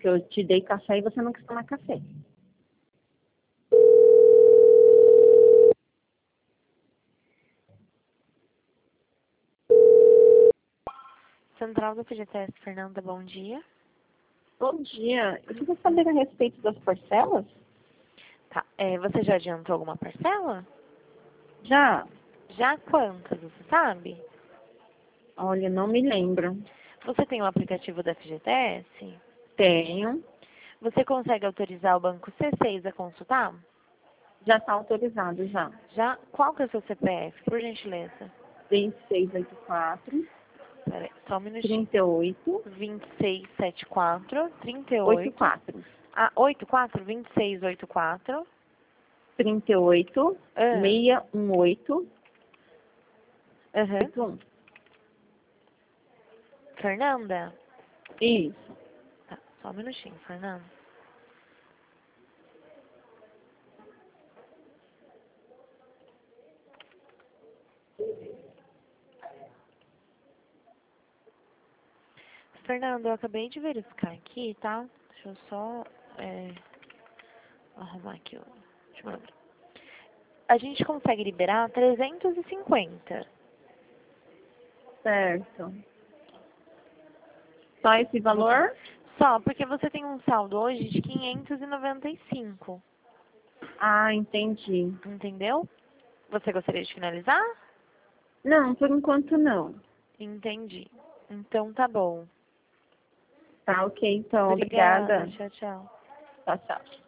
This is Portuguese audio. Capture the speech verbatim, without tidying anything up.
que eu te dei café e você não quis tomar café. Central do F G T S, Fernanda, bom dia. Bom dia. Eu queria saber a respeito das parcelas? Tá, é, você já adiantou alguma parcela? Já? Já quantas, você sabe? Olha, não me lembro. Você tem o aplicativo da F G T S? Tenho. Você consegue autorizar o banco C seis a consultar? Já está autorizado, já. Já? Qual que é o seu C P F, por gentileza? vinte e seis oitenta e quatro, Pera aí, só um minutinho. trinta e oito, vinte e seis setenta e quatro, trinta e oitenta e oito. quatro. Ah, oitenta e quatro, vinte e seis oitenta e quatro. trinta e oito, Ah, seiscentos e dezoito, aham. oitenta e um. Fernanda? Isso. Tá, só um minutinho, Fernanda. Fernanda, eu acabei de verificar aqui, tá? Deixa eu só é, arrumar aqui o último número. A gente consegue liberar trezentos e cinquenta. Certo. Só esse valor? Só porque você tem um saldo hoje de quinhentos e noventa e cinco. Ah, entendi. Entendeu? Você gostaria de finalizar? Não, por enquanto não. Entendi. Então tá bom. Tá ok, então. Obrigada. Obrigada. Tchau, tchau. Tchau, tchau.